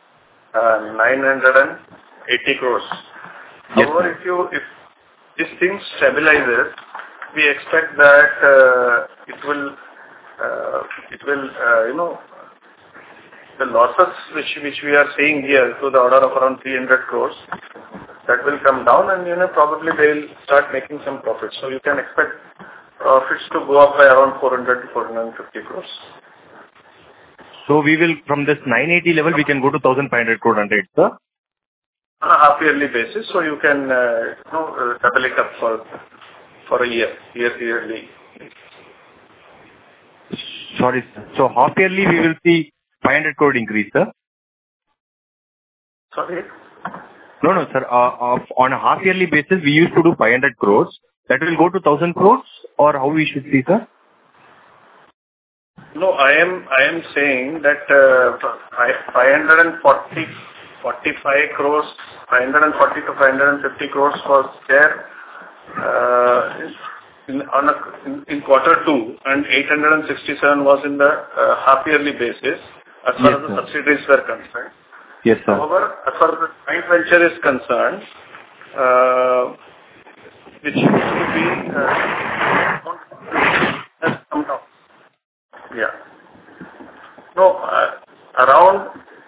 980 crores. Yes. However, if this thing stabilizes, we expect that it will the losses which we are seeing here to the order of around 300 crores, that will come down, and probably they will start making some profits. So you can expect profits to go up by around 400 to 450 crores. So we will, from this 980 level, we can go to 1,500 crore run rate, sir? On a half-yearly basis, so you can double it up for a yearly. Sorry, sir. So half-yearly we will see 500 crore increase, sir? Sorry? No, sir. On a half-yearly basis, we used to do 500 crores. That will go to 1,000 crores, or how we should see, sir? No, I am saying that 540 545 crores, 540 to 550 crores was there in quarter two, and 867 was in the half-yearly basis as far as the subsidiaries were concerned. Yes, sir. However, as far as the joint venture is concerned, which used to be has come down. Yeah. No, around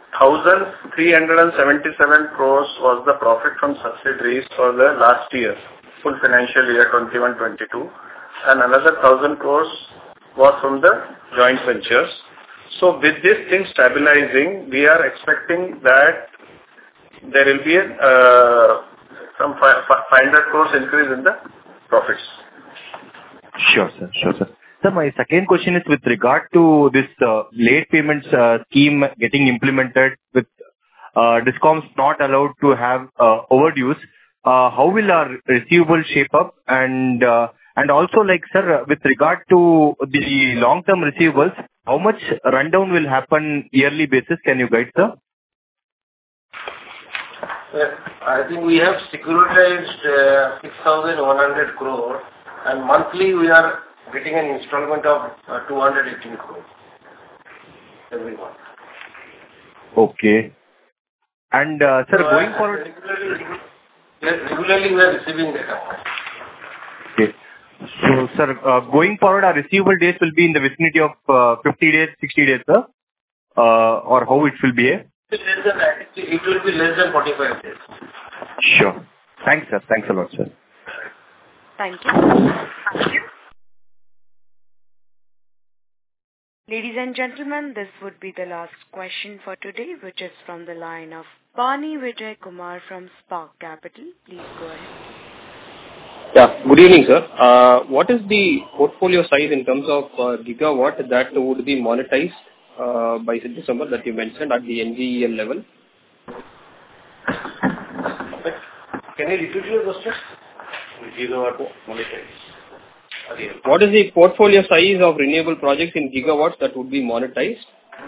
1,377 crores was the profit from subsidiaries for the last year, full financial year 21-22, and another 1,000 crores was from the joint ventures. So with this thing stabilizing, we are expecting that there will be some 500 crores increase in the profits. Sure, sir. Sure, sir. Sir, my second question is with regard to this late payments scheme getting implemented with DISCOMs not allowed to have overdues. How will our receivables shape up? And also, like, sir, with regard to the long-term receivables, how much rundown will happen yearly basis? Can you guide, sir? I think we have securitized 6,100 crore, and monthly we are getting an installment of 218 crore every month. Okay. And sir, going forward, regularly we are receiving that amount. Okay. So, sir, going forward, our receivable days will be in the vicinity of 50 days, 60 days, sir? Or how it will be? It will be less than 45 days. Sure. Thanks, sir. Thanks a lot, sir. Thank you. Ladies and gentlemen, this would be the last question for today, which is from the line of Bani Vijay Kumar from Spark Capital. Please go ahead. Yeah, good evening, sir. What is the portfolio size in terms of gigawatt that would be monetized by December that you mentioned at the NGEL level? Can you repeat your question? Gigawatt monetized. What is the portfolio size of renewable projects in gigawatts that would be monetized?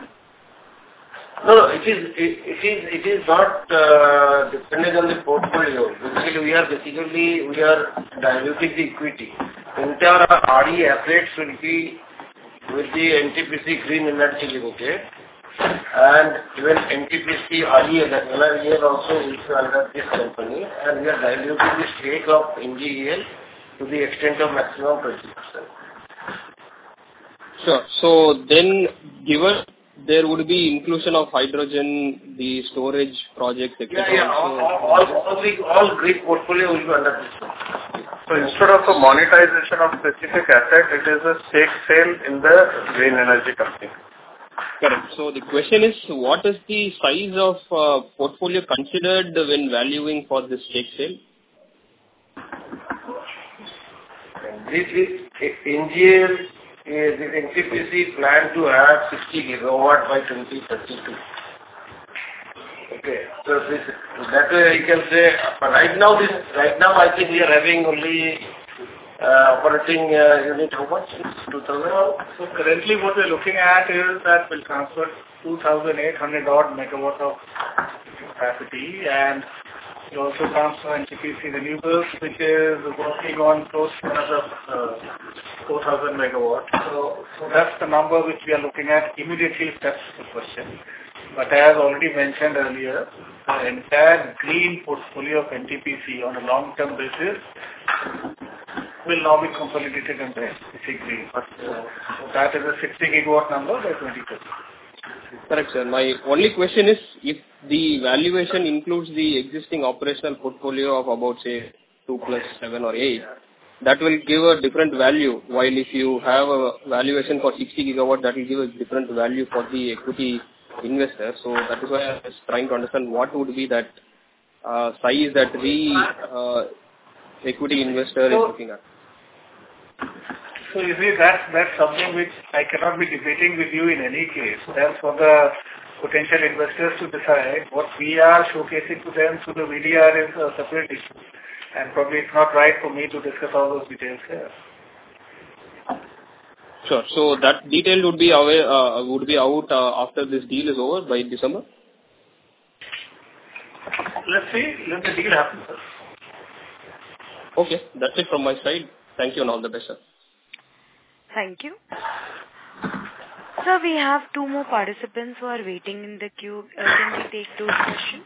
No, it is not dependent on the portfolio. Basically, we are diluting the equity. Entire RE assets will be with the NTPC Green Energy Limited, and even NTPC RE also will be under this company, and we are diluting the stake of NGEL to the extent of maximum 20%. Sure. So then, given there would be inclusion of hydrogen, the storage projects, etc. Yeah. All green portfolio will be under this one. So instead of a monetization of specific asset, it is a stake sale in the green energy company. Correct. So the question is, what is the size of portfolio considered when valuing for this stake sale? NGEL, the NTPC plan to have 60 gigawatt by 2032. Okay, so that way you can say, but right now I think we are having only operating unit, how much? 2,000? So currently what we are looking at is that we'll transfer 2,800 odd megawatts of capacity, and we also transfer NTPC Renewables, which is working on close to another 4,000 megawatts. So that's the number which we are looking at immediately. That's the question. But as already mentioned earlier, the entire green portfolio of NTPC on a long-term basis will now be consolidated in the NTPC Green. So that is a 60 gigawatt number by 2030. Correct, sir. My only question is, if the valuation includes the existing operational portfolio of about, say, 2 plus 7 or 8, that will give a different value, while if you have a valuation for 60 gigawatt, that will give a different value for the equity investor. So that is why I was trying to understand what would be that size that the equity investor is looking at. So you see, that's something which I cannot be debating with you in any case. That's for the potential investors to decide. What we are showcasing to them through the VDR is a separate issue, and probably it's not right for me to discuss all those details here. Sure. So that detail would be out after this deal is over by December? let's see, let the deal happen, sir. Okay, that's it from my side. Thank you and all the best, sir. Thank you. Sir, we have two more participants who are waiting in the queue. Can we take those questions?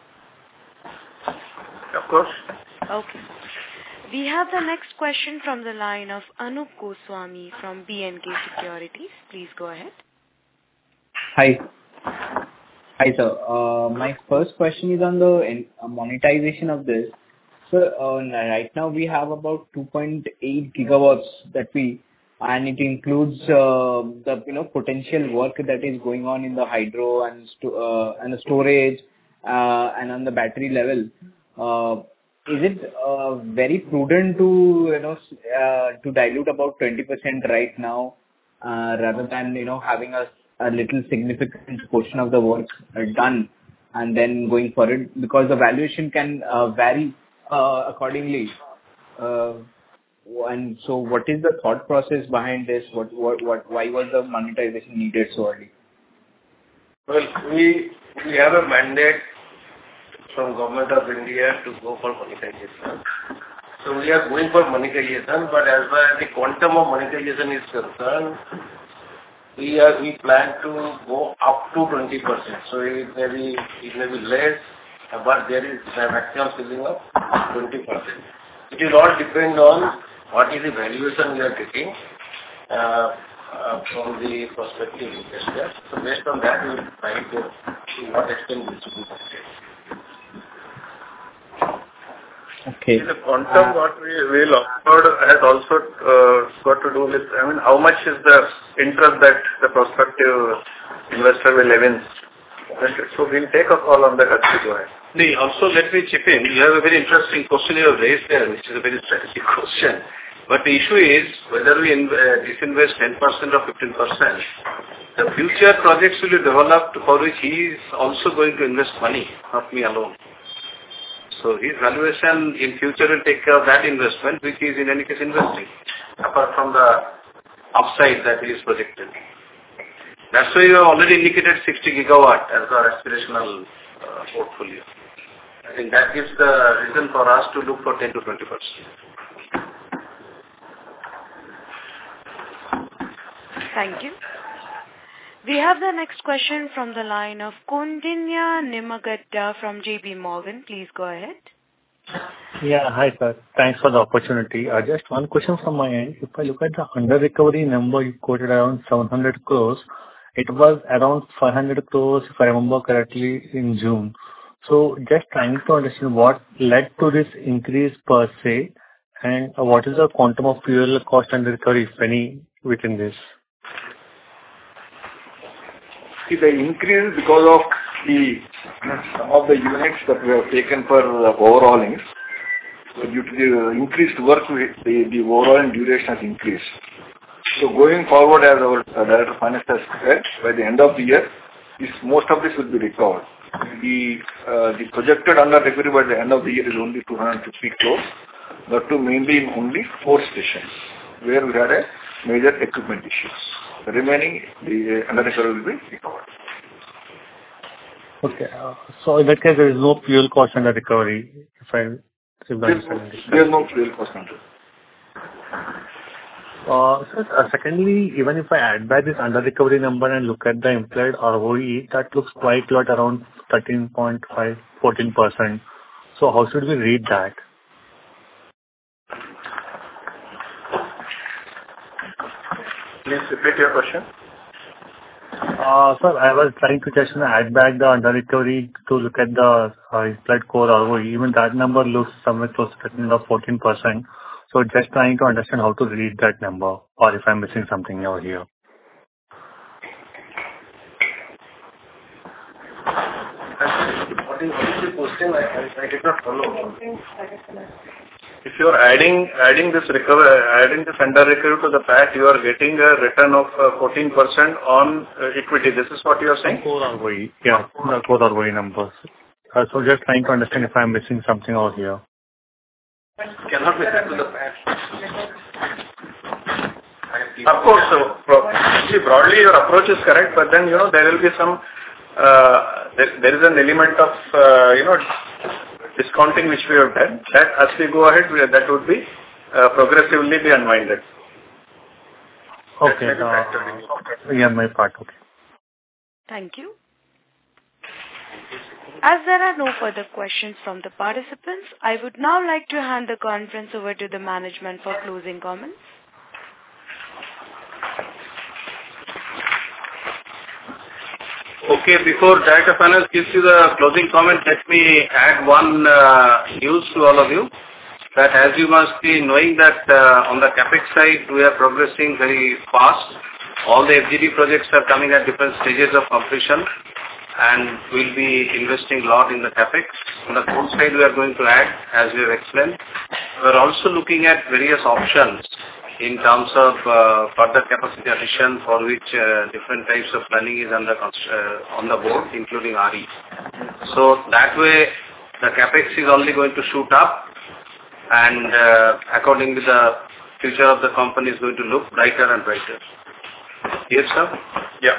Of course. Okay. We have the next question from the line of Anup Goswami from B&K Securities. Please go ahead. Hi. Hi, sir. My first question is on the monetization of this. So right now we have about 2.8 gigawatts and it includes the potential work that is going on in the hydro and the storage and on the battery level. Is it very prudent to dilute about 20% right now rather than having a little significant portion of the work done and then going forward, because the valuation can vary accordingly. And so what is the thought process behind this? Why was the monetization needed so early? Well, we have a mandate from Government of India to go for monetization. So we are going for monetization, but as far as the quantum of monetization is concerned, we plan to go up to 20%. So it may be less, but there is a maximum ceiling of 20%. It will all depend on what is the valuation we are getting from the prospective investors. So based on that, we will try to what extent this will be monetized. Okay. The quantum what we will offer has also got to do with, how much is the interest that the prospective investor will evince. So we'll take a call on that as we go ahead. Also, let me chip in. You have a very interesting question you have raised there, which is a very strategic question. But the issue is whether we disinvest 10% or 15%. The future projects will be developed for which he is also going to invest money, not me alone. So his valuation in future will take care of that investment, which is in any case investing, apart from the upside that he is projected. That's why you have already indicated 60 gigawatt as our aspirational portfolio. I think that gives the reason for us to look for 10 to 20%. Thank you. We have the next question from the line of Koundinya Nimmagadda from JP Morgan. Please go ahead. Yeah, hi sir. Thanks for the opportunity. Just one question from my end. If I look at the under recovery number you quoted around 700 crores, it was around 500 crores if I remember correctly in June. So just trying to understand what led to this increase per se, and what is the quantum of fuel cost under recovery, if any, within this? See, the increase because of some of the units that we have taken for overhauling. So due to the increased work, the overhauling duration has increased. So going forward, as our Director of Finance has said, by the end of the year, most of this will be recovered. The projected under recovery by the end of the year is only 250 crores, but mainly in only 4 stations where we had a major equipment issues. The remaining, the under recovery will be recovered. Okay. So in that case, there is no fuel cost under recovery, There is no fuel cost under. Sir, secondly, even if I add back this under recovery number and look at the implied ROE, that looks quite a lot, around 13.5, 14%. So how should we read that? Please repeat your question. Sir, I was trying to just add back the under recovery to look at the implied core ROE. Even that number looks somewhere close to 14%. So just trying to understand how to read that number, or if I'm missing something over here. What is the question? I did not follow. If you are adding this under recovery to the PAT, you are getting a return of 14% on equity. This is what you are saying? Core ROE. Yeah, the core ROE numbers. So just trying to understand if I'm missing something over here. Cannot be added to the PAT. Of course, so broadly your approach is correct, but then there will be some there is an element of discounting which we have done. That as we go ahead, that would be progressively be unwinded. Okay. Yeah, my part. Okay. Thank you. As there are no further questions from the participants, I would now like to hand the conference over to the management for closing comments. Okay, before Director of Finance gives you the closing comment, let me add one news to all of you. That as you must be knowing that on the capex side, we are progressing very fast. All the FGD projects are coming at different stages of completion, and we'll be investing a lot in the capex. On the coal side, we are going to add, as we have explained. We are also looking at various options in terms of further capacity addition, for which different types of planning is on the board, including RE. So that way, the capex is only going to shoot up, and accordingly, the future of the company is going to look brighter and brighter. Yes, sir? Yeah.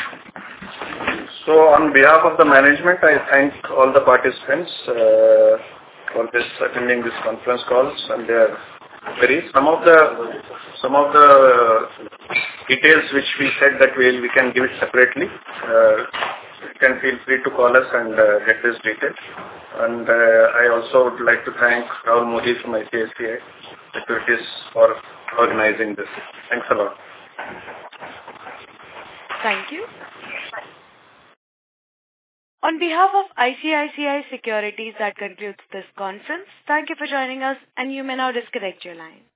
So on behalf of the management, I thank all the participants for attending this conference calls and their queries. Some of the details which we said that we can give it separately. You can feel free to call us and get this detail. And I also would like to thank Rahul Modi from ICICI Securities for organizing this. Thanks a lot. Thank you. On behalf of ICICI Securities, that concludes this conference. Thank you for joining us, and you may now disconnect your line.